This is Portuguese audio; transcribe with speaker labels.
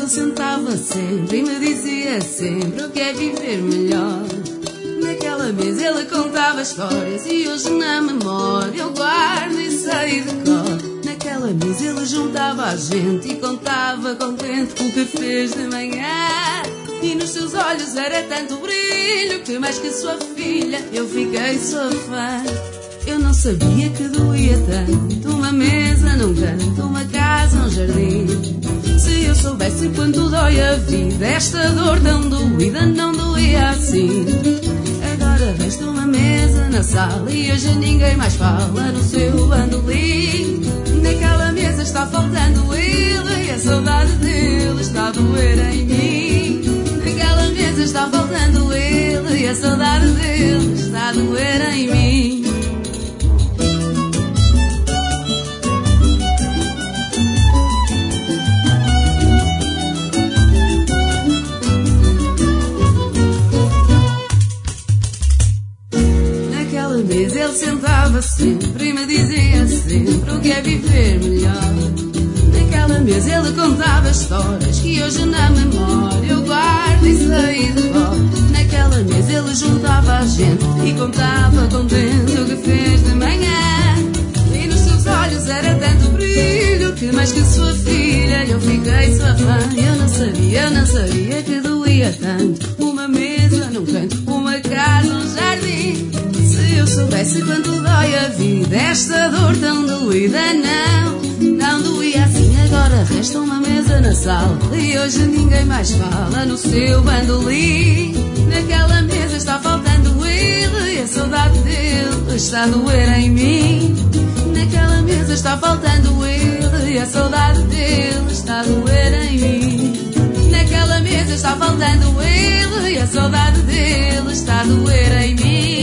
Speaker 1: sentava sempre e me dizia sempre o que é viver melhor. Naquela mesa ele contava histórias e hoje na memória eu guardo e sei de cor. Naquela mesa ele juntava a gente e contava contente o que fez de manhã. E nos seus olhos era tanto brilho que mais que sua filha eu fiquei sua fã. Eu não sabia que doía tanto uma mesa num canto, uma casa, um jardim. Se eu soubesse quanto dói a vida, esta dor tão doída não doía assim. Agora resta uma mesa na sala e hoje ninguém mais fala no seu bandolim. Naquela mesa está faltando ele e a saudade dele está a doer em mim. Naquela mesa está faltando ele e a saudade dele está a doer em mim. Ele sentava sempre e me dizia sempre o que é viver melhor. Naquela mesa ele contava histórias que hoje na memória eu guardo e sei de cor. Naquela mesa ele juntava a gente e contava contente o que fez de manhã. E nos seus olhos era tanto brilho que mais que sua filha eu fiquei sua fã. Eu não sabia que doía tanto uma mesa num canto, uma casa, um jardim. Se eu soubesse quanto dói a vida, esta dor tão doída não doía assim. Agora resta uma mesa na sala e hoje ninguém mais fala no seu bandolim. Naquela mesa está faltando ele e a saudade dele está a doer em mim. Naquela mesa está faltando ele e a saudade dele está a doer em mim. Naquela mesa está faltando ele e a saudade dele está a doer em mim.